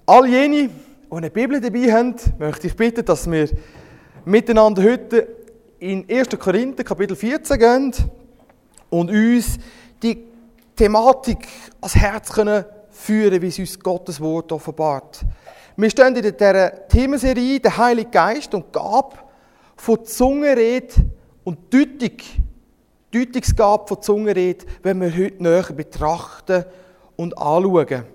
All jene, die eine Bibel dabei haben, möchte ich bitten, dass wir miteinander heute in 1. Korinther, Kapitel 14 gehen und uns die Thematik ans Herz können führen, wie es uns Gottes Wort offenbart. Wir stehen in dieser Themenserie «Der Heilige Geist und Gabe von Zungenrede und Deutungsgabe von Zungenrede, wenn wir heute näher betrachten und anschauen.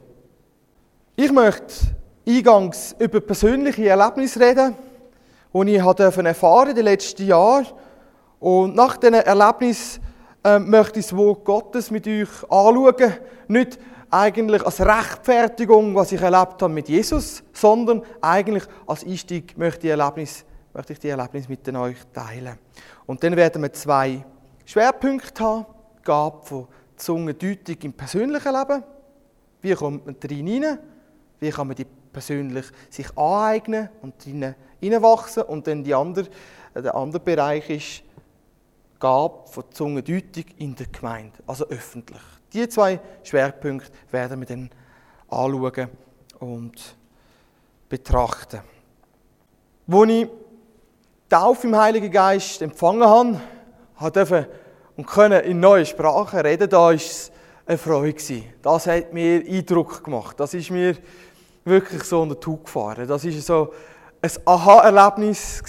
Ich möchte eingangs über persönliche Erlebnisse reden, die ich erfahren in den letzten Jahren. Und nach diesen Erlebnissen möchte ich das Wort Gottes mit euch anschauen. Nicht eigentlich als Rechtfertigung, was ich erlebt habe mit Jesus, sondern eigentlich als Einstieg möchte ich die Erlebnisse mit euch teilen. Und dann werden wir 2 Schwerpunkte haben. Die Gabe von Zungendeutung im persönlichen Leben. Wie kommt man rein? Wie kann man die persönlich sich aneignen und hineinwachsen? Und dann der andere Bereich ist die Gabe von Zungendeutung in der Gemeinde, also öffentlich. Diese 2 Schwerpunkte werden wir dann anschauen und betrachten. Als ich die Taufe im Heiligen Geist empfangen habe und konnte in neuen Sprachen reden, da war es eine Freude. Das hat mir Eindruck gemacht. Das ist mir wirklich so unter die Haut gefahren. Das war so ein Aha-Erlebnis,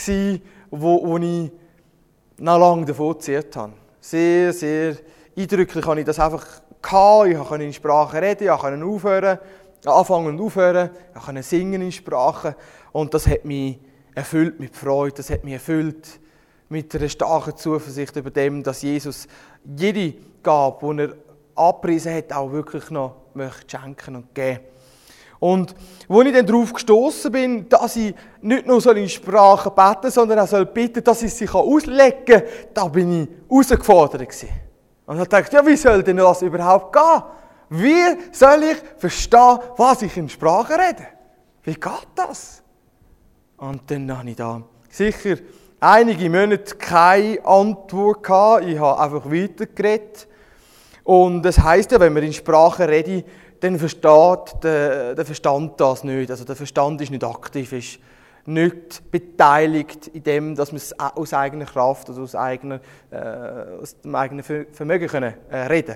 wo ich noch lange davon gezehrt habe. Sehr, sehr eindrücklich habe ich das einfach gehabt. Ich konnte in Sprachen reden, ich konnte anfangen und aufhören, ich konnte singen in Sprachen. Und das hat mich erfüllt mit Freude, das hat mich erfüllt mit einer starken Zuversicht über dem, dass Jesus jede Gabe, die er abgepriesen hat, auch wirklich noch möchte schenken und geben. Und als ich dann darauf gestossen bin, dass ich nicht nur in Sprachen beten soll, sondern auch bitten, dass ich sie auslegen kann, da bin ich herausgefordert gewesen. Und ich dachte, ja, wie soll denn das überhaupt gehen? Wie soll ich verstehen, was ich in Sprachen rede? Wie geht das? Und dann habe ich da sicher einige Monate keine Antwort gehabt. Ich habe einfach weitergeredet. Und das heisst ja, wenn man in Sprachen redet, dann versteht der Verstand das nicht. Also der Verstand ist nicht aktiv, ist nicht beteiligt in dem, dass wir es aus eigener Kraft, also aus dem eigenen Vermögen können, reden.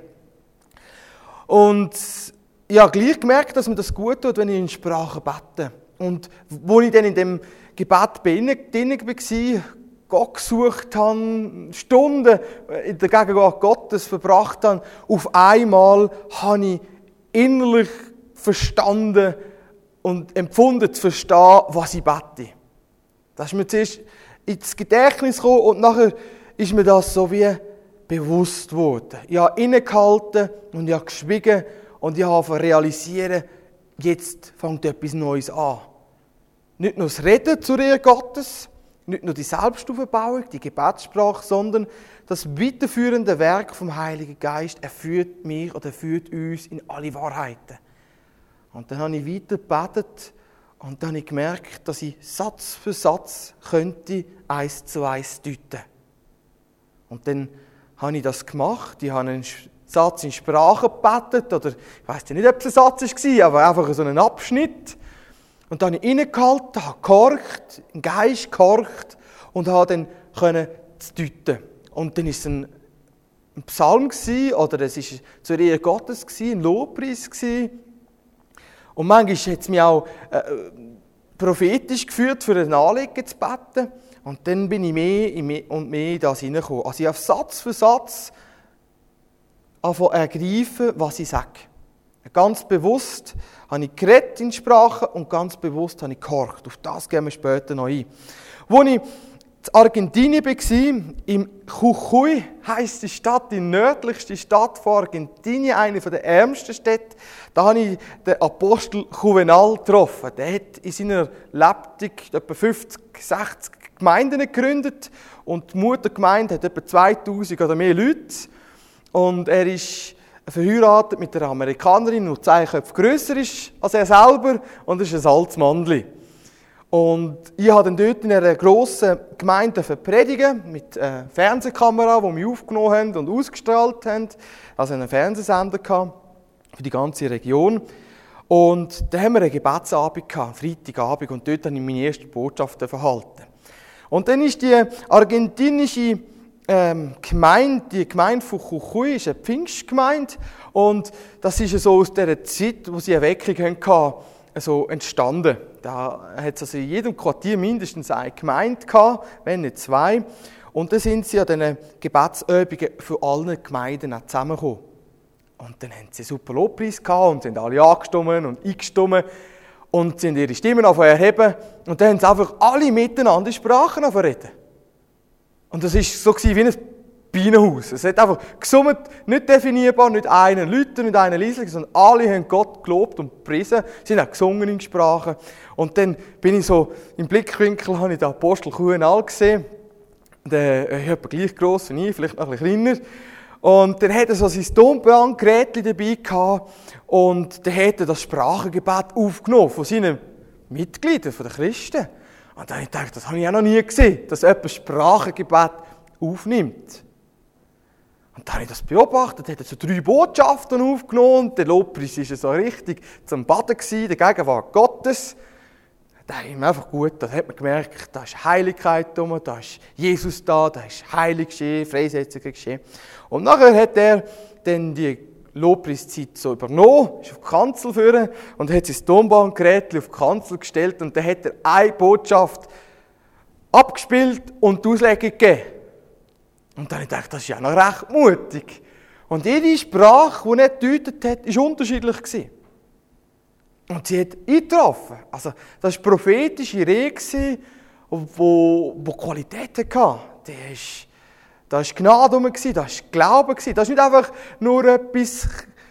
Und ich habe gleich gemerkt, dass mir das gut tut, wenn ich in Sprachen bete. Und wo ich dann in dem Gebet drin war, Gott gesucht habe, Stunden in der Gegenwart Gottes verbracht habe, auf einmal habe ich innerlich verstanden und empfunden zu verstehen, was ich bete. Das ist mir zuerst ins Gedächtnis gekommen und nachher ist mir das so wie bewusst geworden. Ich habe innegehalten und ich habe geschwiegen und ich habe realisieren, jetzt fängt etwas Neues an. Nicht nur das Reden zur Ehre Gottes, nicht nur die Selbstaufbauung, die Gebetssprache, sondern das weiterführende Werk vom Heiligen Geist erführt mich oder führt uns in alle Wahrheiten. Und dann habe ich weiter gebetet und dann habe ich gemerkt, dass ich Satz für Satz könnte 1 zu 1 deuten. Und dann habe ich das gemacht. Ich habe einen Satz in Sprache gebetet, oder ich weiss nicht, ob es ein Satz war, aber einfach so einen Abschnitt. Und dann habe ich innegehalten, habe gehorcht, im Geist gehorcht und habe dann deuten. Und dann war es ein Psalm oder es war zur Ehre Gottes, ein Lobpreis. Und manchmal hat es mich auch prophetisch geführt, für ein Anliegen zu beten. Und dann bin ich mehr und mehr in das hineingekommen. Also ich habe Satz für Satz ergreifen, was ich sage. Ganz bewusst habe ich geredet in Sprache und ganz bewusst habe ich gehorcht. Auf das gehen wir später noch ein. Als ich in Argentinien war, im Jujuy, heisst die Stadt, die nördlichste Stadt von Argentinien, eine der ärmsten Städte, da habe ich den Apostel Juvenal getroffen. Der hat in seiner Lebtung etwa 50, 60 Gemeinden gegründet und die Muttergemeinde hat etwa 2000 oder mehr Leute. Und er ist verheiratet mit einer Amerikanerin, die 2 Köpfe grösser ist als er selber und ist ein altes Mannli. Und ich habe dann dort in einer grossen Gemeinde predigen mit einer Fernsehkamera, die mich aufgenommen haben und ausgestrahlt haben. Also einen Fernsehsender gehabt für die ganze Region. Und da haben wir einen Gebetsabend gehabt, Freitagabend, und dort habe ich meine erste Botschaft verhalten. Und dann ist die argentinische Gemeinde, die Gemeinde von Jujuy, ist eine Pfingstgemeinde. Und das ist so aus dieser Zeit, wo sie eine Erweckung hatten, so entstanden. Da hat es also in jedem Quartier mindestens eine Gemeinde gehabt, wenn nicht zwei. Und dann sind sie an diesen Gebetsübungen für alle Gemeinden auch zusammengekommen. Und dann haben sie einen super Lobpreis gehabt und sind alle angestimmt und eingestimmt und sind ihre Stimmen erheben. Und dann haben sie einfach alle miteinander in Sprachen reden. Und das war so wie ein Bienenhaus. Es hat einfach gesummt, nicht definierbar, nicht einen Leuten, nicht einen leise, sondern alle haben Gott gelobt und gepriesen. Sie haben auch gesungen in Sprachen. Und dann bin ich so, im Blickwinkel habe ich den Apostel Kuhnal gesehen. Der ist etwa gleich gross wie ich, vielleicht noch ein bisschen kleiner. Und der hatte so sein Tonbandgerät dabei gehabt und der hatte das Sprachengebet aufgenommen von seinen Mitgliedern, von den Christen. Und dann habe ich gedacht, das habe ich auch noch nie gesehen, dass jemand Sprachengebet aufnimmt. Und dann habe ich das beobachtet, hat er so 3 Botschaften aufgenommen und der Lobpreis war so richtig zum Baden gewesen, der Gegenwart Gottes. Da ist mir einfach gut, da hat man gemerkt, da ist Heiligkeit da, da ist Jesus da ist Heilig geschehen, Freisetzung geschehen. Und nachher hat er dann die Lobpreiszeit so übernommen, ist auf die Kanzel geführt und hat sein Tonbandgerät auf die Kanzel gestellt und dann hat er eine Botschaft abgespielt und die Auslegung gegeben. Und dann habe ich gedacht, das ist ja noch recht mutig. Und jede Sprache, die er gedeutet hat, war unterschiedlich gewesen. Und sie hat eingetroffen. Also, das war prophetische Rede, die Qualität hatte. Da war Gnade rum, da war Glaube. Das ist nicht einfach nur etwas,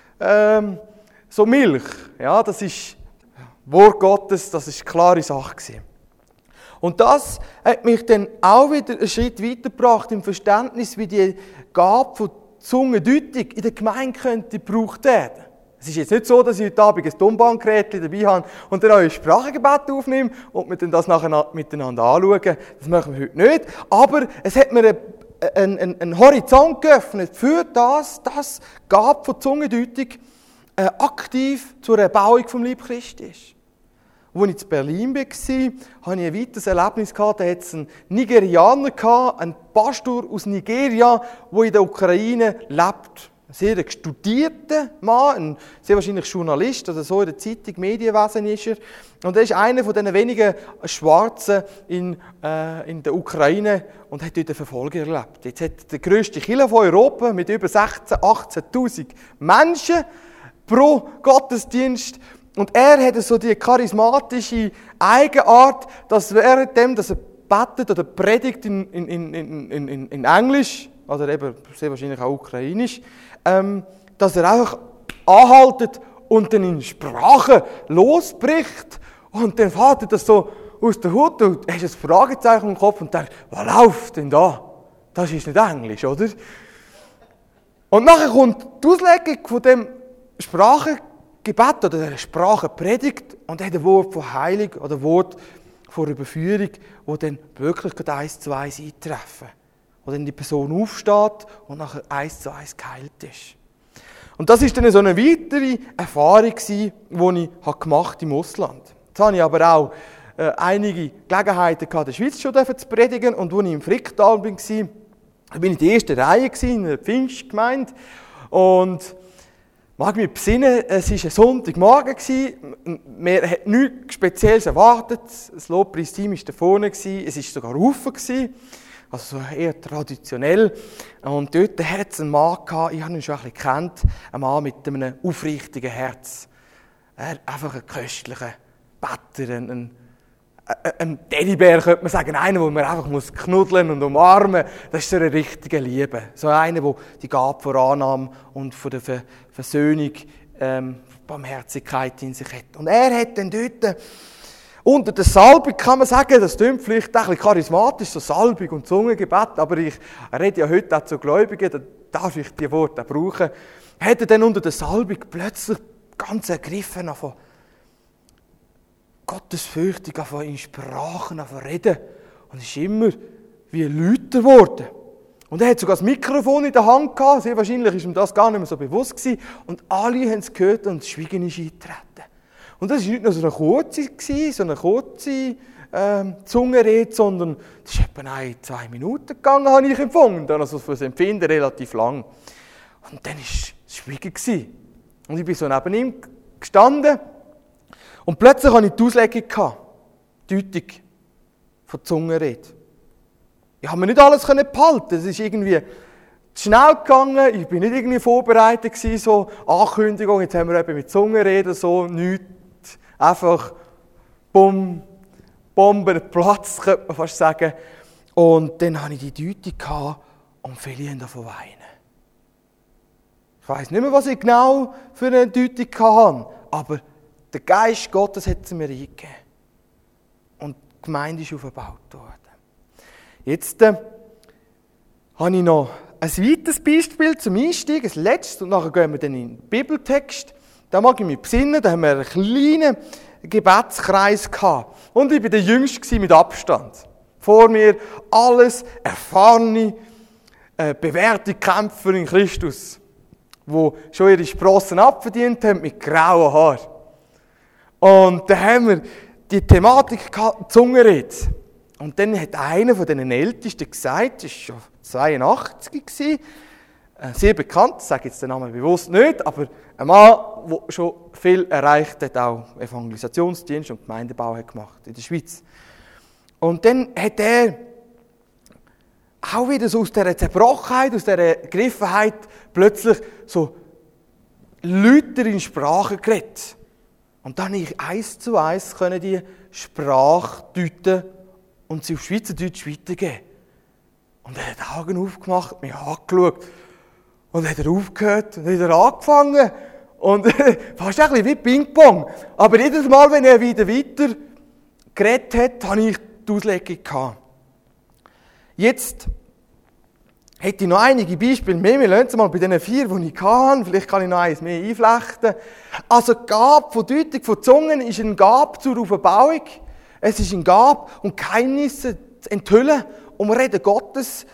so Milch. Ja, das ist Wort Gottes, das ist eine klare Sache gewesen. Und das hat mich dann auch wieder einen Schritt weitergebracht im Verständnis, wie die Gabe von Zungendeutung in der Gemeinde könnte gebraucht werden. Es ist jetzt nicht so, dass ich heute Abend ein Tonbandgerät dabei habe und dann euer Sprachengebet aufnehme und wir dann das nachher miteinander anschauen. Das machen wir heute nicht. Aber es hat mir einen Horizont geöffnet für das Gabe von Zungendeutung aktiv zur Erbauung vom Leib Christi ist. Als ich in Berlin war, hatte ich ein weiteres Erlebnis. Da hatte es einen Nigerianer, einen Pastor aus Nigeria, der in der Ukraine lebt. Ein sehr studierter Mann, ein sehr wahrscheinlich Journalist oder so in der Zeitung, Medienwesen ist er. Und er ist einer von den wenigen Schwarzen in der Ukraine und hat dort einen Verfolger erlebt. Jetzt hat der grösste Kirche von Europa mit über 16.000, 18.000 Menschen pro Gottesdienst. Und er hat so die charismatische Eigenart, dass währenddem, dass er betet oder predigt in Englisch, oder eben sehr wahrscheinlich auch ukrainisch, dass er einfach anhaltet und dann in Sprache losbricht und dann fährt er das so aus der Hut und hast ein Fragezeichen im Kopf und denkt, was läuft denn da? Das ist nicht Englisch, oder? Und nachher kommt die Auslegung von dem Sprachengebet oder der Sprachenpredigt und er hat ein Wort von Heilung oder ein Wort von Überführung, wo dann wirklich 1 zu 1 eintreffen. Wo dann die Person aufsteht und nachher 1 zu 1 geheilt ist. Und das war dann so eine weitere Erfahrung, die ich gemacht habe im Ausland. Jetzt hatte ich aber auch einige Gelegenheiten in der Schweiz schon zu predigen. Und als ich im Fricktal war, bin ich in der ersten Reihe in einer Pfingstgemeinde. Und mag mich besinnen, es war ein Sonntagmorgen. Man hat nichts Spezielles erwartet. Das Lobpreisteam war da vorne. Es war sogar Haufen. Also so eher traditionell. Und dort hat es einen Mann gehabt, ich habe ihn schon ein bisschen gekannt, ein Mann mit einem aufrichtigen Herz. Einfach ein köstlicher Better, ein Teddybär könnte man sagen, einer, den man einfach knuddeln und umarmen muss. Das ist so eine richtige Liebe. So einer, der die Gabe von Annahme und von der Versöhnung, Barmherzigkeit in sich hat. Und er hat dann dort unter der Salbung, kann man sagen, das klingt vielleicht ein bisschen charismatisch, so Salbung und Zungengebet, aber ich rede ja heute auch zu Gläubigen, da darf ich die Worte auch brauchen, hat er dann unter der Salbung plötzlich ganz ergriffen von Gottesfürchtung, von in Sprachen, von reden. Und es ist immer wie lauter geworden. Und er hat sogar das Mikrofon in der Hand gehabt, sehr wahrscheinlich ist ihm das gar nicht mehr so bewusst gewesen. Und alle haben es gehört und das Schweigen ist eingetreten. Und das war nicht nur so eine kurze Zungenrede, sondern das ist etwa 1-2 Minuten gegangen, habe ich empfunden. Also für das Empfinden relativ lang. Und dann war es schwierig. Und ich bin so neben ihm gestanden und plötzlich hatte ich die Auslegung, die Deutung von der Zungenrede. Ich konnte mir nicht alles behalten. Es ist irgendwie zu schnell gegangen, ich war nicht irgendwie vorbereitet gewesen, so Ankündigung, jetzt haben wir eben mit Zungenreden so nichts, einfach Bombenplatz, könnte man fast sagen. Und dann hatte ich die Deutung und viele haben davon weinen. Ich weiss nicht mehr, was ich genau für eine Deutung hatte, aber der Geist Gottes hat sie mir eingegeben. Und die Gemeinde ist aufgebaut worden. Jetzt habe ich noch ein weiteres Beispiel zum Einstieg, ein letztes, und nachher gehen wir dann in den Bibeltext. Da mag ich mich besinnen, da haben wir einen kleinen Gebetskreis gehabt. Und ich war der Jüngste mit Abstand. Vor mir alles erfahrene, bewährte Kämpfer in Christus, die schon ihre Sprossen abverdient haben mit grauen Haaren. Und da haben wir die Thematik gehabt, Zungenrede. Und dann hat einer von den Ältesten gesagt, das war schon 82, sehr bekannt, ich sage jetzt den Namen bewusst nicht, aber ein Mann, der schon viel erreicht hat, auch Evangelisationsdienst und Gemeindebau hat gemacht in der Schweiz. Und dann hat er auch wieder so aus dieser Zerbrochenheit, aus dieser Griffenheit plötzlich so Leute in Sprache geredet. Und dann konnte ich 1:1 die Sprache deuten und sie auf Schweizerdeutsch weitergeben. Und er hat die Augen aufgemacht, mich angeschaut. Und dann hat er aufgehört und wieder angefangen. Und fast ein bisschen wie Ping-Pong. Aber jedes Mal, wenn er wieder weiter geredet hat, hatte ich die Auslegung gehabt. Jetzt hätte ich noch einige Beispiele mehr. Wir lassen es mal bei den 4, die ich hatte. Vielleicht kann ich noch eins mehr einflechten. Also die Gabe von Deutung von Zungen ist eine Gabe zur Aufbauung. Es ist eine Gabe, um Geheimnisse zu enthüllen, um Reden Gottes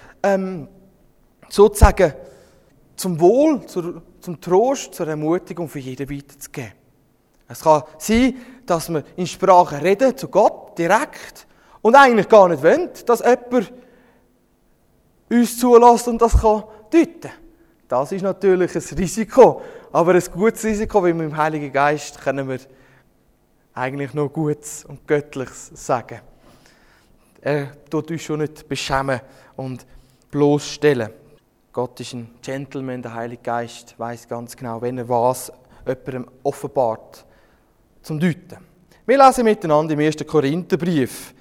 sozusagen zum Wohl, zum Trost, zur Ermutigung für jeden weiterzugeben. Es kann sein, dass wir in Sprache reden, zu Gott, direkt, und eigentlich gar nicht wollen, dass jemand uns zulässt und das kann deuten. Das ist natürlich ein Risiko, aber ein gutes Risiko, weil mit dem Heiligen Geist können wir eigentlich nur Gutes und Göttliches sagen. Er tut uns schon nicht beschämen und bloßstellen. Gott ist ein Gentleman, der Heilige Geist weiß ganz genau, wenn er was jemandem offenbart, zum Deuten. Wir lesen miteinander im 1. Korintherbrief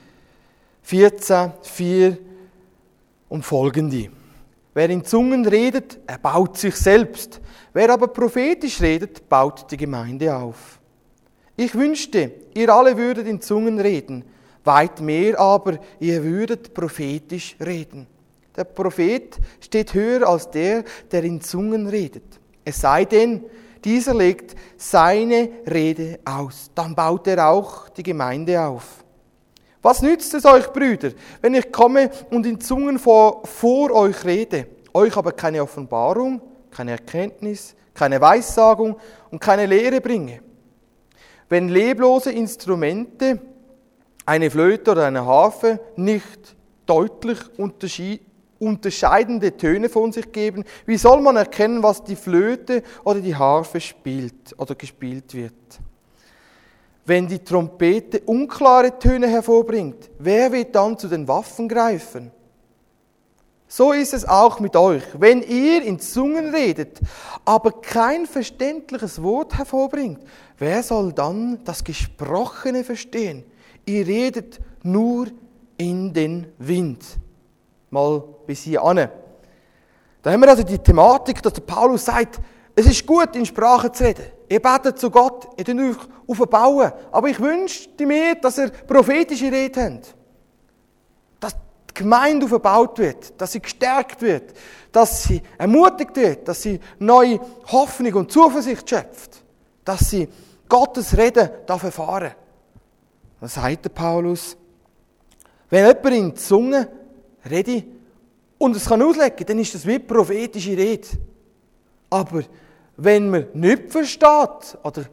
14,4 und folgende. Wer in Zungen redet, erbaut sich selbst. Wer aber prophetisch redet, baut die Gemeinde auf. Ich wünschte, ihr alle würdet in Zungen reden, weit mehr aber, ihr würdet prophetisch reden. Der Prophet steht höher als der, der in Zungen redet. Es sei denn, dieser legt seine Rede aus. Dann baut er auch die Gemeinde auf. Was nützt es euch, Brüder, wenn ich komme und in Zungen vor euch rede, euch aber keine Offenbarung, keine Erkenntnis, keine Weissagung und keine Lehre bringe? Wenn leblose Instrumente, eine Flöte oder eine Harfe, nicht deutlich unterscheidende Töne von sich geben, wie soll man erkennen, was die Flöte oder die Harfe spielt oder gespielt wird? Wenn die Trompete unklare Töne hervorbringt, wer wird dann zu den Waffen greifen? So ist es auch mit euch. Wenn ihr in Zungen redet, aber kein verständliches Wort hervorbringt, wer soll dann das Gesprochene verstehen? Ihr redet nur in den Wind. Mal bis hier an. Da haben wir also die Thematik, dass der Paulus sagt, es ist gut, in Sprache zu reden. Ihr betet zu Gott, ihr tut euch aufbauen. Aber ich wünschte mir, dass ihr prophetische Rede habt. Dass die Gemeinde aufgebaut wird, dass sie gestärkt wird, dass sie ermutigt wird, dass sie neue Hoffnung und Zuversicht schöpft, dass sie Gottes Reden erfahren darf. Dann sagt der Paulus, wenn jemand in die Zunge redet und es kann auslegen, dann ist das wie prophetische Rede. Aber wenn man nicht versteht oder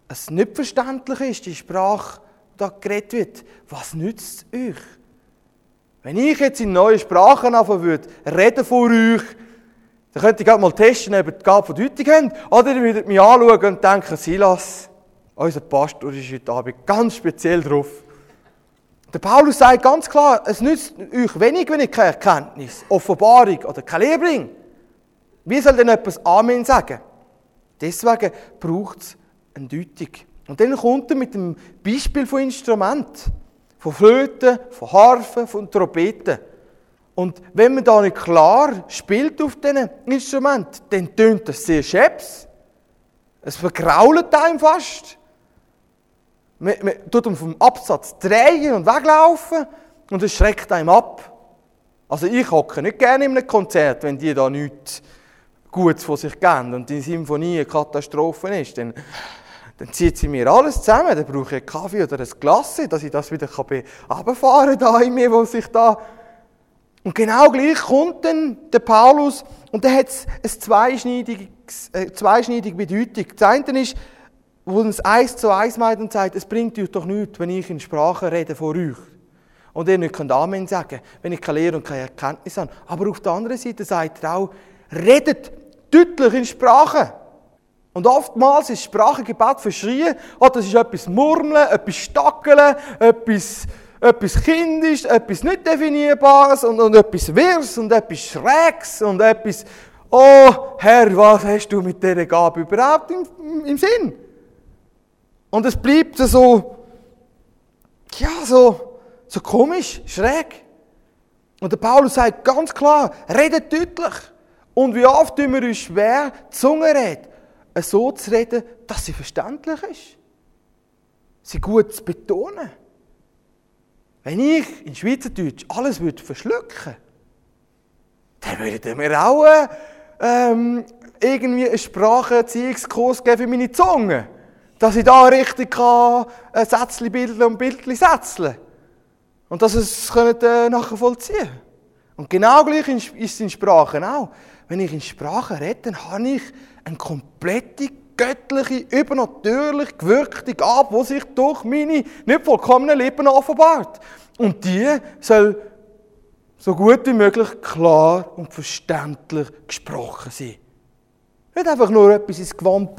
es nicht verständlich ist, die Sprache, die da geredet wird, was nützt es euch? Wenn ich jetzt in neuen Sprachen anfangen würde, reden vor euch, dann könnt ihr gerade mal testen, ob ihr die Gabe von Deutung habt. Oder ihr würdet mich anschauen und denken, Silas, unser Pastor ist heute Abend ganz speziell drauf. Der Paulus sagt ganz klar, es nützt euch wenig, wenn ich keine Erkenntnis, Offenbarung oder kein Lehre bringe. Wie soll denn etwas Amen sagen? Deswegen braucht es eine Deutung. Und dann kommt er mit dem Beispiel von Instrumenten. Von Flöten, von Harfen, von Trompeten. Und wenn man da nicht klar spielt auf diesen Instrumenten, dann tönt das sehr scheps. Es vergrault einem fast. Man tut ihn vom Absatz drehen und weglaufen und es schreckt einem ab. Also ich hocke nicht gerne in einem Konzert, wenn die da nichts Gutes von sich geben und die Symphonie eine Katastrophe ist. Dann zieht sie mir alles zusammen. Dann brauche ich einen Kaffee oder ein Glas, dass ich das wieder runterfahren kann in mir, wo sich da... Und genau gleich kommt dann der Paulus und der hat eine zweischneidige Bedeutung. Das eine ist, wo es 1:1 meint und sagt, es bringt euch doch nichts, wenn ich in Sprache rede vor euch. Und ihr nicht Amen sagen könnt, wenn ich keine Lehre und keine Erkenntnis habe. Aber auf der anderen Seite sagt er auch, redet deutlich in Sprache. Und oftmals ist Sprachengebet verschrien, das ist etwas Murmeln, etwas Stackeln, etwas Kindisches, etwas nicht Definierbares und etwas Wirres und etwas Schräges und etwas, oh Herr, was hast du mit dieser Gabe überhaupt im Sinn? Und es bleibt so komisch, schräg. Und der Paulus sagt ganz klar, redet deutlich. Und wie oft tun wir uns schwer, die Zunge reden, so zu reden, dass sie verständlich ist. Sie gut zu betonen. Wenn ich in Schweizerdeutsch alles verschlucken würde, dann würden wir auch irgendwie einen Spracherziehungskurs geben für meine Zunge. Dass ich da richtig Sätzchen bilden und Bildchen setzen. Und dass es nachher vollziehen können. Und genau gleich ist es in Sprachen auch. Wenn ich in Sprachen rede, dann habe ich eine komplette, göttliche, übernatürlich gewirkte Gabe, die sich durch meine nicht vollkommenen Lippen offenbart. Und die soll so gut wie möglich klar und verständlich gesprochen sein. Nicht einfach nur etwas ins Gewand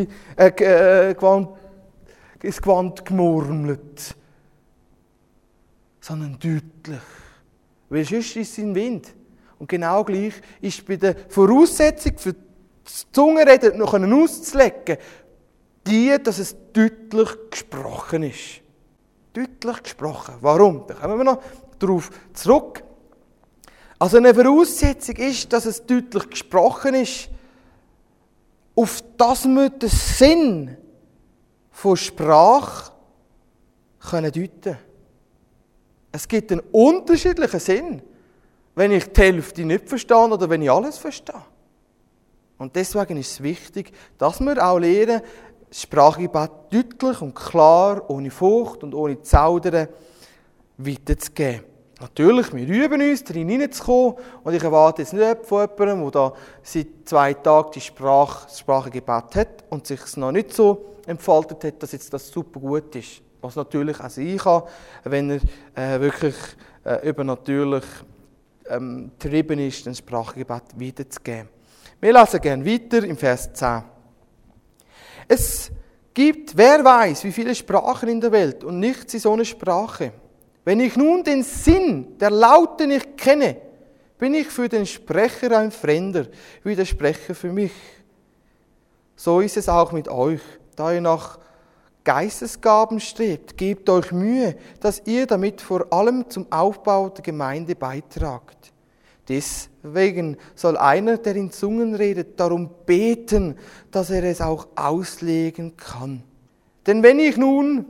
gemurmelt, sondern deutlich. Weil sonst ist es ein Wind. Und genau gleich ist bei der Voraussetzung für das Zungenreden noch auszulegen, dass es deutlich gesprochen ist. Deutlich gesprochen. Warum? Da kommen wir noch darauf zurück. Also eine Voraussetzung ist, dass es deutlich gesprochen ist, auf das wir den Sinn von Sprache deuten können. Es gibt einen unterschiedlichen Sinn, wenn ich die Hälfte nicht verstehe oder wenn ich alles verstehe. Und deswegen ist es wichtig, dass wir auch lernen, das Sprachgebet deutlich und klar, ohne Furcht und ohne Zaudern weiterzugeben. Natürlich, wir üben uns, darin hineinzukommen. Und ich erwarte jetzt nicht von jemandem, der da seit 2 Tagen das Sprachengebet hat und sich es noch nicht so entfaltet hat, dass jetzt das super gut ist. Was natürlich auch sein kann, wenn er wirklich übernatürlich getrieben ist, das Sprachengebet weiterzugeben. Wir lesen gerne weiter im Vers 10. Es gibt, wer weiß, wie viele Sprachen in der Welt und nichts ist ohne Sprache. Wenn ich nun den Sinn der Laute nicht kenne, bin ich für den Sprecher ein Fremder, wie der Sprecher für mich. So ist es auch mit euch, da ihr nach Geistesgaben strebt, gebt euch Mühe, dass ihr damit vor allem zum Aufbau der Gemeinde beitragt. Deswegen soll einer, der in Zungen redet, darum beten, dass er es auch auslegen kann. Denn wenn ich nur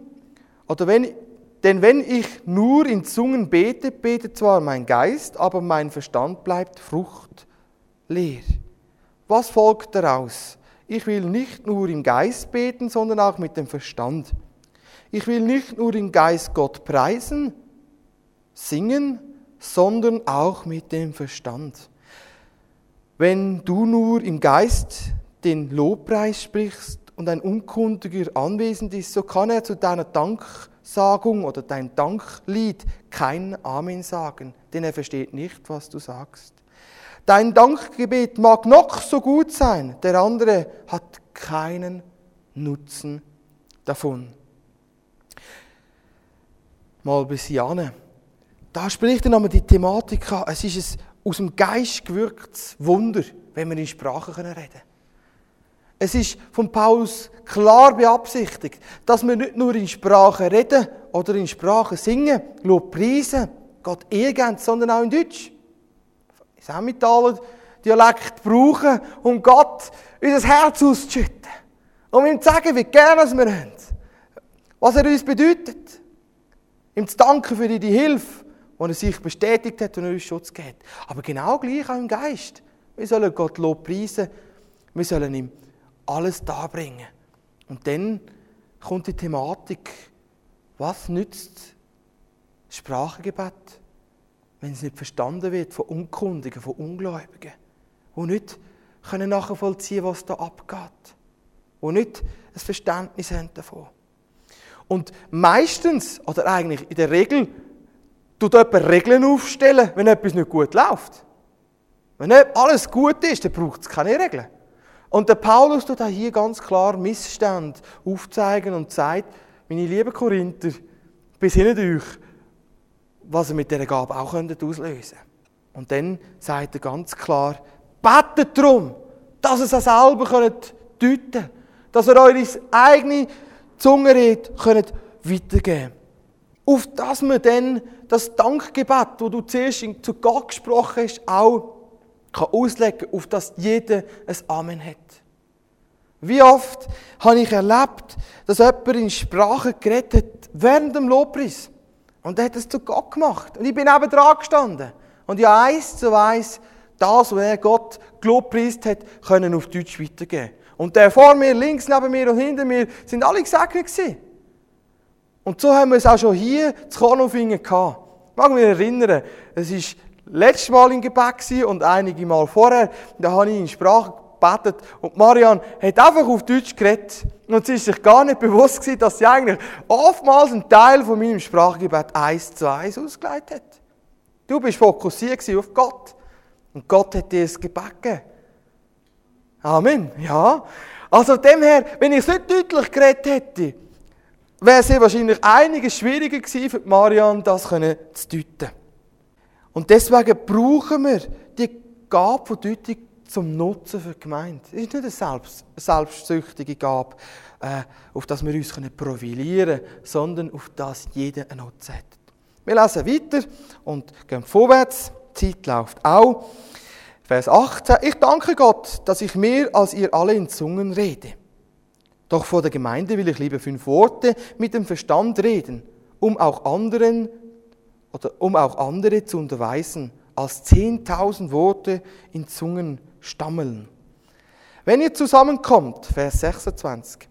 in Zungen bete, betet zwar mein Geist, aber mein Verstand bleibt fruchtleer. Was folgt daraus? Ich will nicht nur im Geist beten, sondern auch mit dem Verstand. Ich will nicht nur im Geist Gott preisen, singen, sondern auch mit dem Verstand. Wenn du nur im Geist den Lobpreis sprichst und ein Unkundiger anwesend ist, so kann er zu deiner Danksagung oder dein Danklied kein Amen sagen, denn er versteht nicht, was du sagst. Dein Dankgebet mag noch so gut sein, der andere hat keinen Nutzen davon. Mal bis Jane. Da spricht er nochmal die Thematik an. Es ist ein aus dem Geist gewirktes Wunder, wenn wir in Sprachen reden können. Es ist von Paulus klar beabsichtigt, dass wir nicht nur in Sprachen reden oder in Sprachen singen, preisen, Gott ehrgeben, sondern auch in Deutsch. In Emmentaler Dialekt brauchen, um Gott unser Herz auszuschütten. Um ihm zu sagen, wie gerne wir haben. Was er uns bedeutet. Ihm zu danken für die Hilfe, die er sich bestätigt hat und er uns Schutz gibt. Aber genau gleich auch im Geist. Wir sollen Gott preisen. Wir sollen ihm alles darbringen. Und dann kommt die Thematik, was nützt das Sprachengebet, wenn es nicht verstanden wird von Unkundigen, von Ungläubigen, die nicht nachvollziehen können, was da abgeht, die nicht ein Verständnis haben davon. Und meistens, oder eigentlich in der Regel, tut jemand Regeln aufstellen, wenn etwas nicht gut läuft. Wenn nicht alles gut ist, dann braucht es keine Regeln. Und der Paulus tut auch hier ganz klar Missstände aufzeigen und sagt, meine lieben Korinther, besinnet euch, was ihr mit dieser Gabe auch auslösen könnt. Und dann sagt er ganz klar, betet darum, dass ihr es auch selber deuten könnt, dass ihr eure eigene Zungenrede weitergeben könnt. Auf das wir dann das Dankgebet, das du zuerst zu Gott gesprochen hast, auch auslegen kann, auf das jeder ein Amen hat. Wie oft habe ich erlebt, dass jemand in Sprache geredet hat während dem Lobpreis. Und er hat es zu Gott gemacht. Und ich bin eben dran gestanden. Und ich habe 1:1 das, was er Gott gelobpreist hat, können auf Deutsch weitergeben. Und der vor mir, links neben mir und hinter mir, sind alle gesegnet gewesen. Und so haben wir es auch schon hier zu Konolfingen gehabt. Ich mag mich erinnern, es war letztes Mal im Gebet und einige Mal vorher, da habe ich in Sprache gebetet und Marianne hat einfach auf Deutsch geredet und sie ist sich gar nicht bewusst gewesen, dass sie eigentlich oftmals einen Teil von meinem Sprachgebet 1:1 ausgelegt hat. Du bist fokussiert auf Gott und Gott hat dir das Gebet gegeben. Amen. Ja. Also dem her, wenn ich es nicht deutlich geredet hätte, wäre es wahrscheinlich einiges schwieriger gewesen für Marianne, das zu deuten. Und deswegen brauchen wir die Gabe von Deutung zum Nutzen für die Gemeinde. Es ist nicht eine selbstsüchtige Gabe, auf das wir uns profilieren können, sondern auf das jeder einen Nutzen hat. Wir lesen weiter und gehen vorwärts. Die Zeit läuft auch. Vers 18. Ich danke Gott, dass ich mehr als ihr alle in Zungen rede. Doch vor der Gemeinde will ich lieber 5 Worte mit dem Verstand reden, um auch andere zu unterweisen, als 10.000 Worte in Zungen stammeln. Wenn ihr zusammenkommt, Vers 26,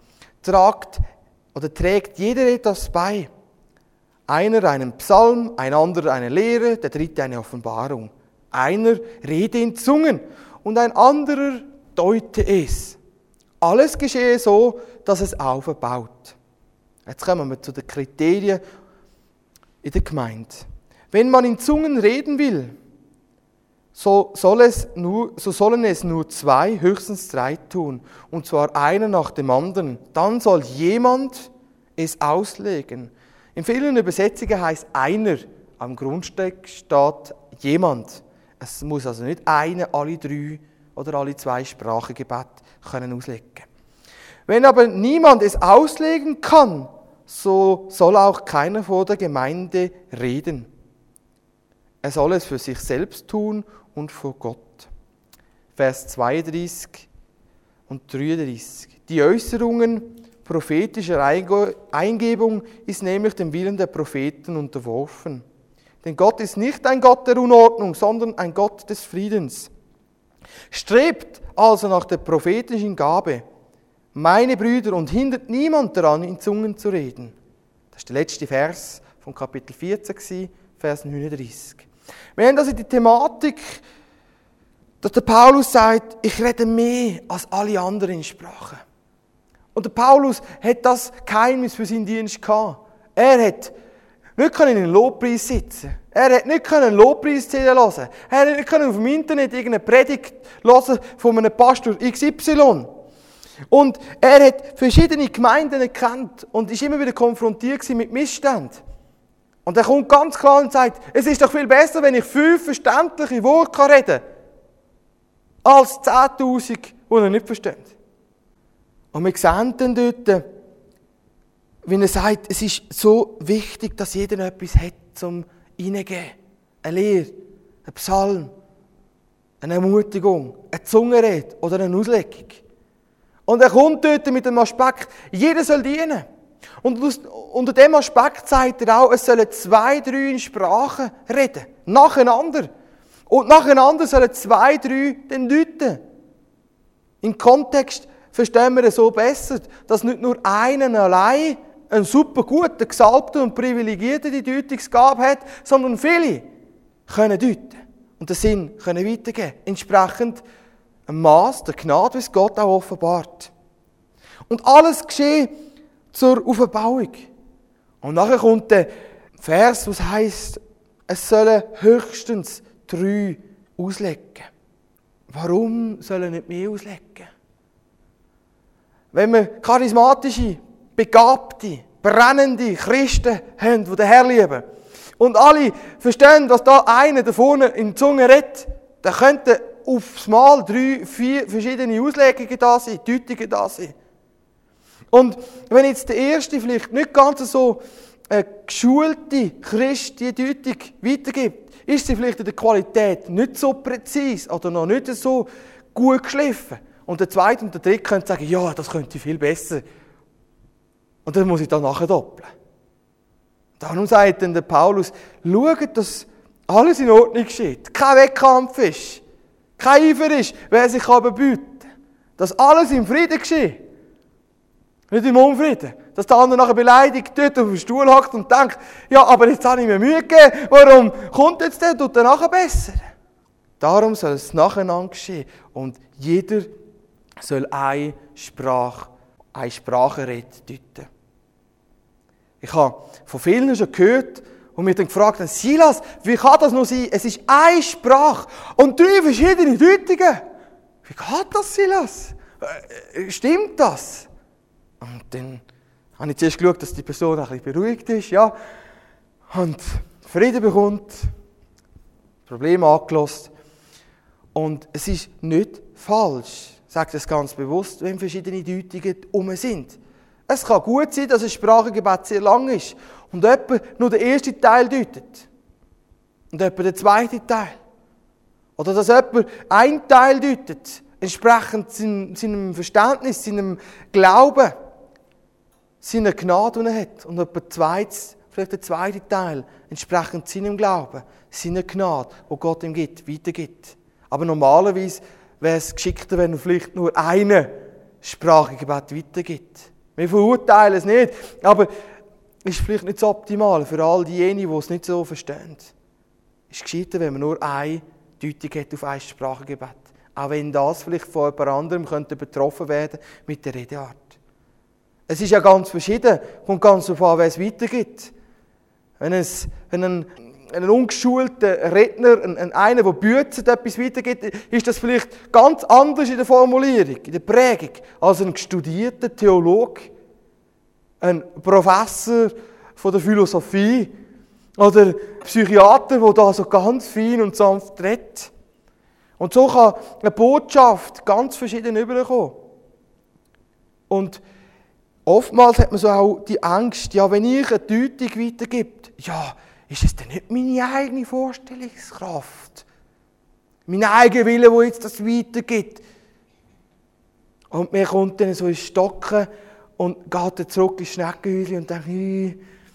trägt jeder etwas bei. Einer einen Psalm, ein anderer eine Lehre, der dritte eine Offenbarung. Einer rede in Zungen und ein anderer deute es. Alles geschehe so, dass es aufbaut. Jetzt kommen wir zu den Kriterien in der Gemeinde. Wenn man in Zungen reden will, so sollen es nur 2, höchstens 3 tun. Und zwar einer nach dem anderen. Dann soll jemand es auslegen. In vielen Übersetzungen heißt einer. Am Grundsteck steht jemand. Es muss also nicht einer alle 3 oder alle 2 Sprachengebete können auslegen. Wenn aber niemand es auslegen kann, so soll auch keiner vor der Gemeinde reden. Er soll es für sich selbst tun und vor Gott. Vers 32 und 33. Die Äußerungen prophetischer Eingebung ist nämlich dem Willen der Propheten unterworfen. Denn Gott ist nicht ein Gott der Unordnung, sondern ein Gott des Friedens. Strebt also nach der prophetischen Gabe, meine Brüder, und hindert niemand daran, in Zungen zu reden. Das war der letzte Vers von Kapitel 14, Vers 39. Wir haben also die Thematik, dass der Paulus sagt, ich rede mehr als alle anderen in Sprachen. Und der Paulus hat das Geheimnis für seinen Dienst gehabt. Er hat nicht in einen Lobpreis sitzen. Er hat nicht einen Lobpreis hören. Er hat nicht auf dem Internet irgendeine Predigt hören von einem Pastor XY. Und er hat verschiedene Gemeinden erkannt und ist immer wieder konfrontiert mit Missständen. Und er kommt ganz klar und sagt, es ist doch viel besser, wenn ich 5 verständliche Worte reden kann, als 10'000, die er nicht versteht. Und wir sehen dann dort, wie er sagt, es ist so wichtig, dass jeder etwas hat, zum Reingeben. Eine Lehre, ein Psalm, eine Ermutigung, eine Zungenrede oder eine Auslegung. Und er kommt dort mit dem Aspekt, jeder soll dienen. Und unter dem Aspekt sagt er auch, es sollen 2, 3 in Sprachen reden. Nacheinander. Und nacheinander sollen 2, 3 dann deuten. Im Kontext verstehen wir es so besser, dass nicht nur einer allein einen super guten, gesalbten und privilegierten die Deutungsgabe hat, sondern viele können deuten und den Sinn können weitergeben. Entsprechend ein Maß der Gnade, wie es Gott auch offenbart. Und alles geschieht zur Aufbauung. Und nachher kommt der Vers, was heisst, es sollen höchstens 3 auslegen. Warum sollen nicht mehr auslegen? Wenn wir charismatische, begabte, brennende Christen haben, die den Herrn lieben, und alle verstehen, dass da einer da vorne in der Zunge redet, dann könnten aufs Mal 3, 4 verschiedene Auslegungen da sein, Deutungen da sein. Und wenn jetzt der Erste vielleicht nicht ganz so eine geschulte Christ die Deutung weitergibt, ist sie vielleicht in der Qualität nicht so präzise oder noch nicht so gut geschliffen. Und der Zweite und der Dritte können sagen, ja, das könnte viel besser. Und dann muss ich da nachher doppeln. Darum sagt dann der Paulus, schaut, dass alles in Ordnung geschieht. Kein Wettkampf ist. Kein Eifer ist, wer sich bebüten kann. Dass alles im Frieden geschieht. Nicht im Unfrieden. Dass der andere nachher beleidigt dort auf dem Stuhl hockt und denkt, ja, aber jetzt habe ich mir Mühe gegeben, warum kommt jetzt der, tut der nachher besser? Darum soll es nacheinander geschehen. Und jeder soll eine Sprachenrede deuten. Ich habe von vielen schon gehört und mich dann gefragt, Silas, wie kann das noch sein? Es ist eine Sprache und 3 verschiedene Deutungen. Wie geht das, Silas? Stimmt das? Und dann habe ich zuerst geschaut, dass die Person ein bisschen beruhigt ist, ja, und Frieden bekommt, Problem angelassen. Und es ist nicht falsch, ich sage das ganz bewusst, wenn verschiedene Deutungen herum sind. Es kann gut sein, dass ein Sprachengebet sehr lang ist und jemand nur den ersten Teil deutet und jemand den zweiten Teil. Oder dass jemand einen Teil deutet, entsprechend seinem Verständnis, seinem Glauben, seiner Gnade, die er hat. Und jemand zweites, vielleicht der zweite Teil, entsprechend seinem Glauben, seiner Gnade, die Gott ihm gibt, weitergibt. Aber normalerweise wäre es geschickter, wenn er vielleicht nur eine Sprachengebet weitergibt. Wir verurteilen es nicht, aber ist vielleicht nicht das Optimale für all diejenigen, die es nicht so verstehen. Es ist gescheiter, wenn man nur eine Deutung hat auf ein Sprachengebet. Auch wenn das vielleicht von jemand anderem könnte betroffen werden mit der Redeart. Es ist ja ganz verschieden, kommt ganz darauf an, wer es weitergibt. Wenn ein ungeschulter Redner, einer, der bütet, etwas weitergibt, ist das vielleicht ganz anders in der Formulierung, in der Prägung, als ein studierter Theologe, ein Professor von der Philosophie oder Psychiater, der da so ganz fein und sanft redet. Und so kann eine Botschaft ganz verschieden rüberkommen. Und oftmals hat man so auch die Angst, ja, wenn ich eine Deutung weitergebe, ja, ist es denn nicht meine eigene Vorstellungskraft? Mein eigener Wille, der jetzt das weitergibt? Und mir kommt dann so ins Stocken und geht dann zurück ins Schneckenhäuschen und denkt,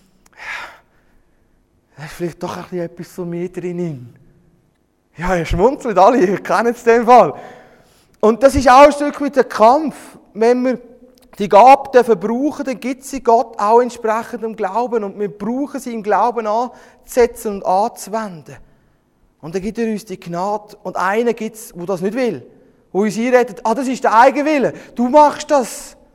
da ist vielleicht doch ein bisschen etwas von mir drin. Ja, ihr schmunzelt alle, ihr kennt es in dem Fall. Und das ist auch ein Stück mit dem Kampf. Wenn wir die Gabe brauchen, dann gibt sie Gott auch entsprechend im Glauben. Und wir brauchen sie im Glauben anzusetzen und anzuwenden. Und dann gibt er uns die Gnade. Und einen gibt es, der das nicht will. Der uns einredet, das ist der Eigenwille. Du machst das.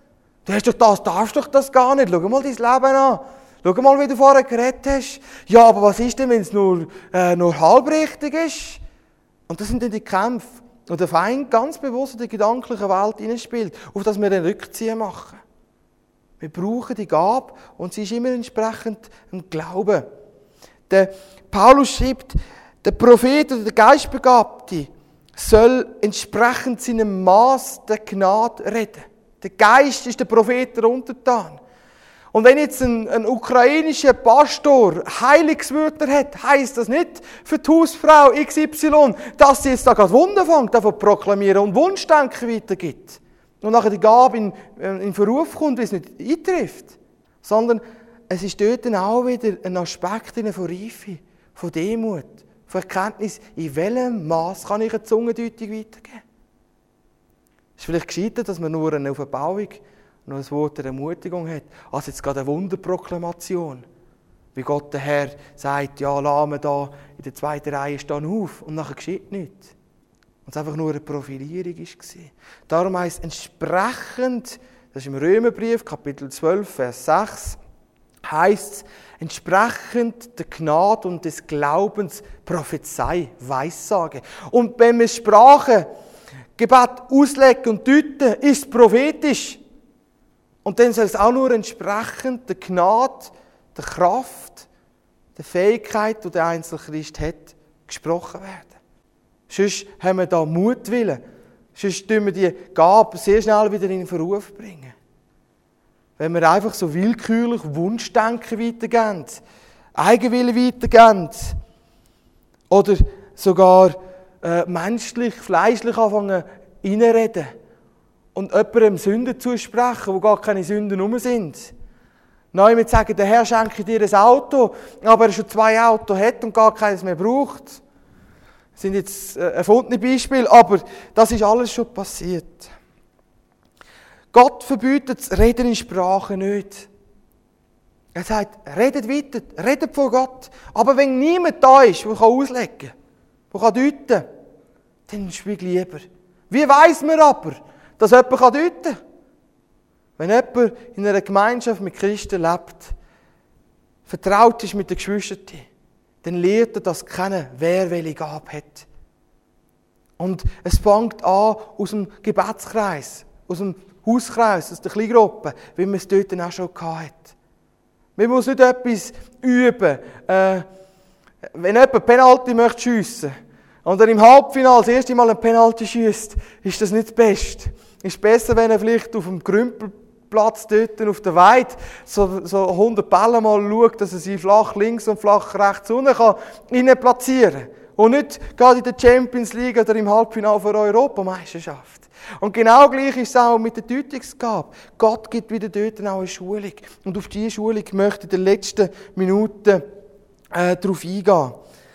Du hast doch das, darfst doch das gar nicht. Schau mal dein Leben an. Schau mal, wie du vorher geredet hast. Ja, aber was ist denn, wenn es nur halb richtig ist? Und das sind dann die Kämpfe, wo der Feind ganz bewusst in die gedankliche Welt hineinspielt, auf das wir einen Rückzieher machen. Wir brauchen die Gabe und sie ist immer entsprechend im Glauben. Der Paulus schreibt, der Prophet oder der Geistbegabte soll entsprechend seinem Maß der Gnade reden. Der Geist ist der Prophet der Untertan. Und wenn jetzt ein ukrainischer Pastor Heilungswörter hat, heisst das nicht für die Hausfrau XY, dass sie jetzt da gerade Wunder fängt, davon proklamieren und Wunschdenken weitergibt. Und nachher die Gabe in Verruf kommt, wie es nicht eintrifft. Sondern es ist dort dann auch wieder ein Aspekt von Reife, von Demut, von Erkenntnis, in welchem Maß kann ich eine Zungendeutung weitergeben. Es ist vielleicht gescheitert, dass man nur eine Verbauung, noch ein Wort der Ermutigung hat, als jetzt gerade eine Wunderproklamation. Wie Gott der Herr sagt, ja, lass mir da in der zweiten Reihe stehen auf und nachher geschieht nichts. Und es einfach nur eine Profilierung war. Darum heisst es entsprechend, das ist im Römerbrief, Kapitel 12, Vers 6, heisst es, entsprechend der Gnade und des Glaubens Prophezei, Weissage. Und wenn wir Sprache, Gebet auslegen und deuten, ist es prophetisch. Und dann soll es auch nur entsprechend der Gnade, der Kraft, der Fähigkeit, die der einzelne Christ hat, gesprochen werden. Sonst haben wir da Mutwillen. Sonst tun wir die Gabe sehr schnell wieder in den Verruf bringen. Wenn wir einfach so willkürlich Wunschdenken weitergeben, Eigenwillen weitergeben oder sogar menschlich, fleischlich anfangen reinreden und jemandem Sünden zusprechen, wo gar keine Sünden rum sind. Neuem sagen, der Herr schenke dir ein Auto, aber er schon 2 Autos hat und gar keines mehr braucht. Das sind jetzt erfundene Beispiele, aber das ist alles schon passiert. Gott verbietet das Reden in Sprache nicht. Er sagt, redet weiter, redet vor Gott. Aber wenn niemand da ist, der auslegen kann, der deuten kann, dann schweig lieber. Wie weiss man aber, dass jemand deuten kann? Wenn jemand in einer Gemeinschaft mit Christen lebt, vertraut ist mit den Geschwistern, dann lernt er das kennen, wer welche Gabe hat. Und es fängt an aus dem Gebetskreis, aus dem Hauskreis, aus der Kleingruppe, wie man es dort auch schon hatte. Man muss nicht etwas üben. Wenn jemand Penalty möchte schiessen und er im Halbfinale das erste Mal ein Penalty schiesst, ist das nicht das Beste. Es ist besser, wenn er vielleicht auf dem Grümpelplatz dort auf der Weide so 100 Bälle mal schaut, dass er sie flach links und flach rechts unten kann rein platzieren. Und nicht gerade in der Champions League oder im Halbfinale für Europameisterschaft. Und genau gleich ist es auch mit der Deutungsgabe. Gott gibt wieder dort auch eine Schulung. Und auf diese Schulung möchte ich in den letzten Minuten darauf eingehen.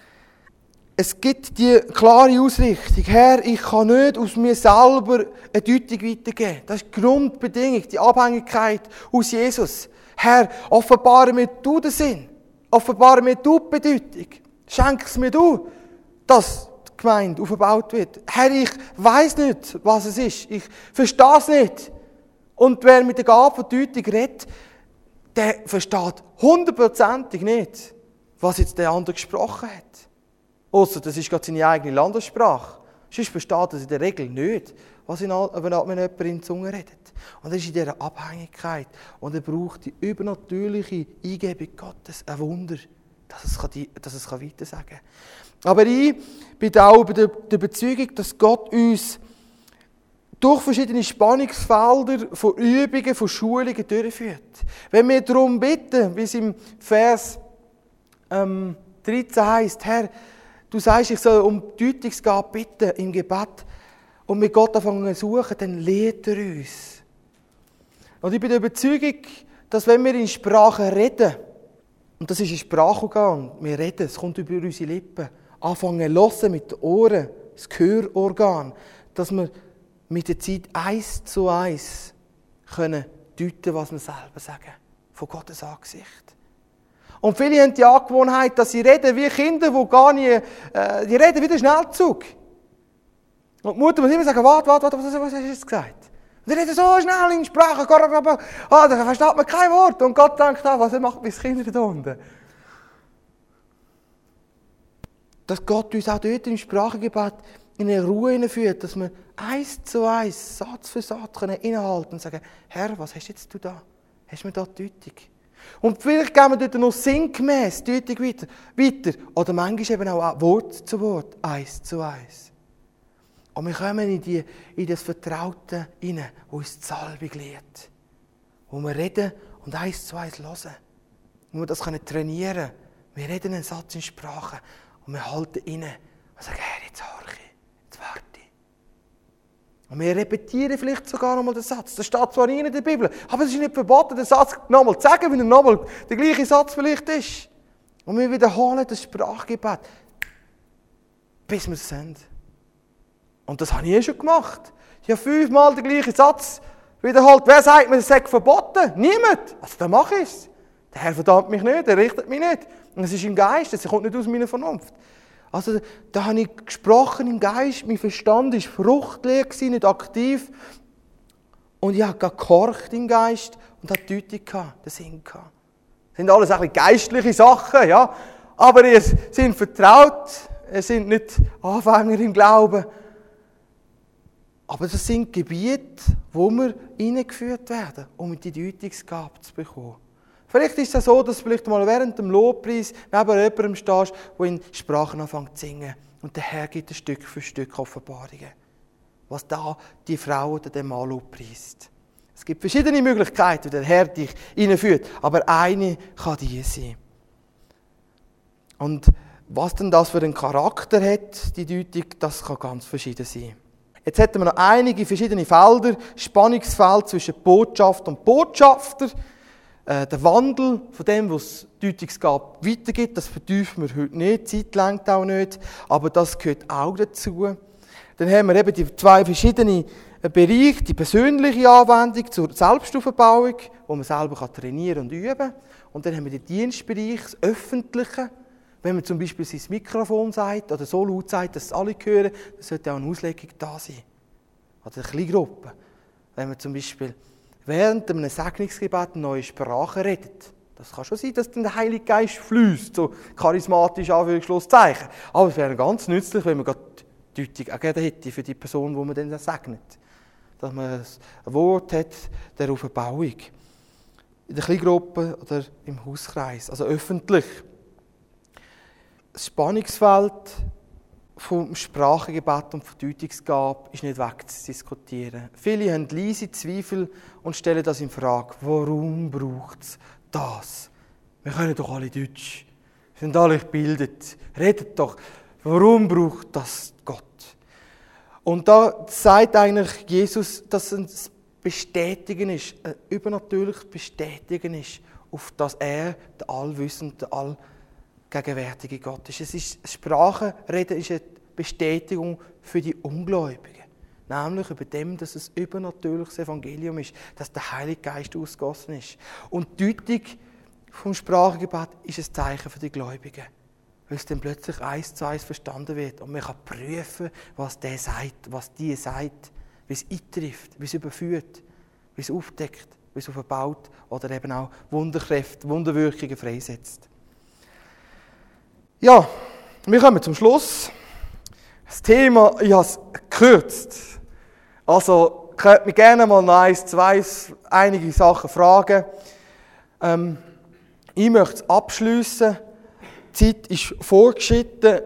Es gibt die klare Ausrichtung. Herr, ich kann nicht aus mir selber eine Deutung weitergeben. Das ist die Grundbedingung, die Abhängigkeit aus Jesus. Herr, offenbare mir du den Sinn. Offenbare mir du die Bedeutung. Schenk es mir du, dass die Gemeinde aufgebaut wird. Herr, ich weiss nicht, was es ist. Ich verstehe es nicht. Und wer mit der Gabe von Deutung redet, der versteht 100%ig nicht, was jetzt der andere gesprochen hat. Ausser das ist gerade seine eigene Landessprache. Sonst versteht er in der Regel nicht, wenn jemand in Zunge redet. Und das ist in dieser Abhängigkeit. Und er braucht die übernatürliche Eingebung Gottes, ein Wunder, dass es weiter sagen kann. Aber ich bin auch der Überzeugung, dass Gott uns durch verschiedene Spannungsfelder von Übungen, von Schulungen durchführt. Wenn wir darum bitten, wie es im Vers 13 heisst, Herr, du sagst, ich soll um Deutungsgabe bitten im Gebet und mit Gott anfangen zu suchen, dann lehrt er uns. Und ich bin der Überzeugung, dass wenn wir in Sprache reden, und das ist ein Sprachorgan, wir reden, es kommt über unsere Lippen, anfangen zu hören mit den Ohren, das Gehörorgan, dass wir mit der Zeit 1:1 können deuten, was wir selber sagen, von Gottes Angesicht. Und viele haben die Angewohnheit, dass sie reden wie Kinder, die gar nie, die reden wie der Schnellzug. Und die Mutter muss immer sagen, warte, was hast du jetzt gesagt? Und die reden so schnell in Sprache. Da versteht man kein Wort. Und Gott denkt, was macht mein Kind da unten? Dass Gott uns auch dort im Sprachengebet in eine Ruhe hineinführt, dass wir 1 zu 1, Satz für Satz innehalten können und sagen, Herr, was hast jetzt du da? Hast du mir da die Deutung? Und vielleicht gehen wir dort noch sinngemäss die Deutung weiter. Oder manchmal eben auch Wort zu Wort, 1 zu 1. Und wir kommen in das Vertraute hinein, wo uns die Salbung lehrt. Wo wir reden und 1 zu 1 hören. Wo wir das trainieren können. Wir reden einen Satz in Sprache und wir halten inne und sagen, Herr, jetzt horche ich, jetzt warte ich. Und wir repetieren vielleicht sogar nochmal den Satz. Das steht zwar nicht in der Bibel, aber es ist nicht verboten, den Satz nochmal zu sagen, wenn er nochmal der gleiche Satz vielleicht ist. Und wir wiederholen das Sprachgebet, bis wir es sind. Und das habe ich schon gemacht. Ich habe 5-mal den gleichen Satz wiederholt. Wer sagt mir, es sei verboten? Niemand. Also dann mache ich es. Der Herr verdammt mich nicht, er richtet mich nicht. Und es ist im Geist, es kommt nicht aus meiner Vernunft. Also da habe ich gesprochen im Geist, mein Verstand war fruchtleer, nicht aktiv. Und ich habe gehorcht im Geist und habe die Deutung gehabt, den Sinn gehabt. Das sind alles ein bisschen geistliche Sachen, ja. Aber ihr sind vertraut, ihr sind nicht Anfänger im Glauben. Aber das sind Gebiete, wo wir hineingeführt werden, um die Deutungsgabe zu bekommen. Vielleicht ist es so, dass du vielleicht mal während dem Lobpreis neben jemandem stehst, der in Sprachen anfängt zu singen. Und der Herr gibt Stück für Stück Offenbarungen. Was da die Frau oder der Mann lobpreist. Es gibt verschiedene Möglichkeiten, wie der Herr dich hineinführt. Aber eine kann die sein. Und was denn das für einen Charakter hat, die Deutung, das kann ganz verschieden sein. Jetzt hätten wir noch einige verschiedene Felder. Spannungsfeld zwischen Botschaft und Botschafter. Der Wandel von dem, was die Deutungsgabe weitergibt, das vertiefen wir heute nicht, die Zeit reicht auch nicht, aber das gehört auch dazu. Dann haben wir eben die 2 verschiedene Bereiche, die persönliche Anwendung zur Selbstaufbauung, wo man selber trainieren und üben kann. Und dann haben wir den Dienstbereich, das Öffentliche. Wenn man zum Beispiel sein Mikrofon sagt oder so laut sagt, dass es alle hören, dann sollte auch eine Auslegung da sein. Oder eine Kleingruppe. Wenn man zum Beispiel während einem Segnungsgebet eine neue Sprache redet. Das kann schon sein, dass dann der Heilige Geist fließt, so charismatisch Anführungsschlusszeichen. Aber es wäre ganz nützlich, wenn man gerade die Deutung auch hätte für die Person, die man dann segnet. Dass man ein Wort hat der Aufbauung. In der Kleingruppe oder im Hauskreis, also öffentlich. Das Spannungsfeld vom Sprachengebet und von Deutungsgabe ist nicht wegzudiskutieren. Viele haben leise Zweifel und stellen das in Frage. Warum braucht es das? Wir können doch alle Deutsch. Wir sind alle gebildet. Redet doch. Warum braucht das Gott? Und da sagt eigentlich Jesus, dass es ein Bestätigen ist, ein übernatürliches Bestätigen ist, auf dass er der Allwissende, der allgegenwärtige Gott ist. Es ist Sprachenreden ist eine Bestätigung für die Ungläubigen. Nämlich über dem, dass es ein übernatürliches Evangelium ist, dass der Heilige Geist ausgegossen ist. Und die Deutung vom Sprachengebet ist ein Zeichen für die Gläubigen. Weil es dann plötzlich 1 zu 1 verstanden wird. Und man kann prüfen, was der sagt, was die sagt, wie es eintrifft, wie es überführt, wie es aufdeckt, wie es aufbaut oder eben auch Wunderkräfte, Wunderwirkungen freisetzt. Ja, wir kommen zum Schluss. Das Thema, ich habe es gekürzt. Also, könnt mich gerne mal noch 1, 2, einige Sachen fragen. Ich möchte es abschliessen. Die Zeit ist vorgeschritten.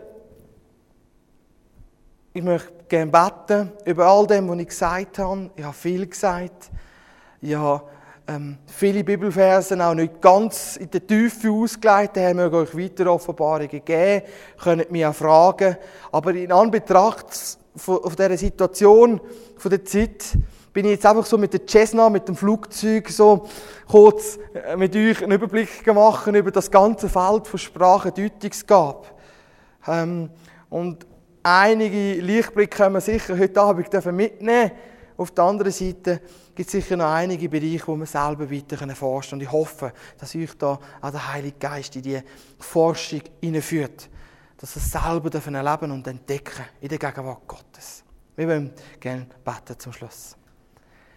Ich möchte gerne beten über all dem, was ich gesagt habe. Ich habe viel gesagt. Ich habe viele Bibelversen auch nicht ganz in der Tiefe ausgelegt. Daher möge ich euch weitere Offenbarungen geben. Könnt mich auch fragen. Aber in Anbetracht von dieser Situation, von der Zeit, bin ich jetzt einfach so mit der Cessna, mit dem Flugzeug so kurz mit euch einen Überblick gemacht über das ganze Feld von Sprachendeutungsgabe. Und einige Lichtblicke können wir sicher heute Abend mitnehmen. Auf der anderen Seite gibt es sicher noch einige Bereiche, wo wir selber weiter forschen können. Und ich hoffe, dass euch da auch der Heilige Geist in diese Forschung hineinführt. Dass ihr es selber erleben und entdecken in der Gegenwart Gottes. Wir wollen gerne beten zum Schluss.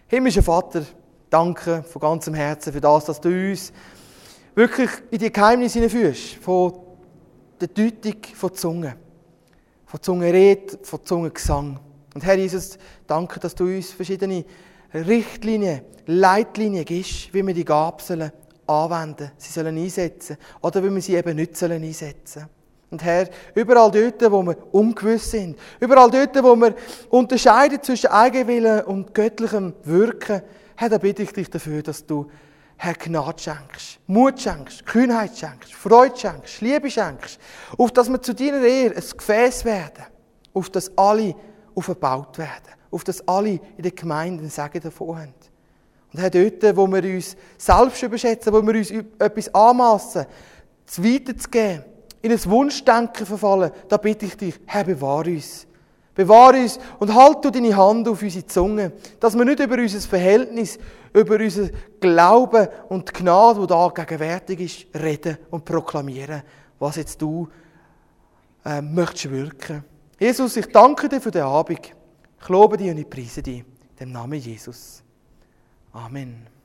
Himmlischer Vater, danke von ganzem Herzen für das, dass du uns wirklich in die Geheimnisse hineinführst, von der Deutung von Zungen, von Zungenrede, von Zungengesang. Und Herr Jesus, danke, dass du uns verschiedene Richtlinien, Leitlinien gibst, wie wir die Gabe sollen anwenden, sie sollen einsetzen oder wie wir sie eben nicht sollen einsetzen. Und Herr, überall dort, wo wir ungewiss sind, überall dort, wo wir unterscheiden zwischen Eigenwillen und göttlichem Wirken, Herr, da bitte ich dich dafür, dass du, Herr, Gnade schenkst, Mut schenkst, Kühnheit schenkst, Freude schenkst, Liebe schenkst, auf dass wir zu deiner Ehre ein Gefäß werden, auf dass alle aufgebaut werden, auf dass alle in der Gemeinde einen Segen davon haben. Und Herr, dort, wo wir uns selbst überschätzen, wo wir uns etwas anmassen, es weiterzugeben, in ein Wunschdenken verfallen, da bitte ich dich, Herr, bewahre uns. Bewahre uns und halt du deine Hand auf unsere Zunge, dass wir nicht über unser Verhältnis, über unser Glauben und die Gnade, die da gegenwärtig ist, reden und proklamieren, was jetzt du möchtest wirken. Jesus, ich danke dir für den Abend. Ich lobe dich und ich preise dich. Im Namen Jesus. Amen.